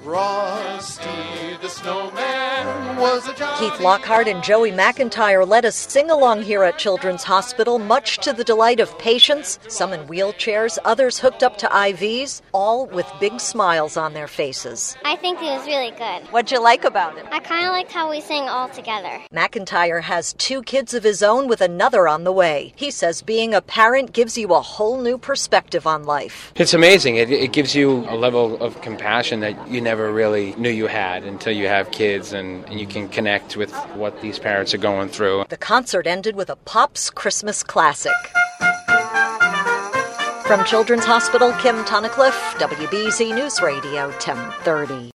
Frosty the Snowman was a jolly... Keith Lockhart and Joey McIntyre led a sing-along here at Children's Hospital, much to the delight of patients, some in wheelchairs, others hooked up to IVs, all with big smiles on their faces. I think it was really good. What'd you like about it? I kind of liked how we sang all together. McIntyre has 2 kids of his own with another on the way. He says being a parent gives you a whole new perspective on life. It's amazing. It gives you a level of compassion that you never really knew you had until you have kids and you can connect with what these parents are going through. The concert ended with a Pops Christmas classic. From Children's Hospital, Kim Tunnicliffe, WBZ News Radio 1030.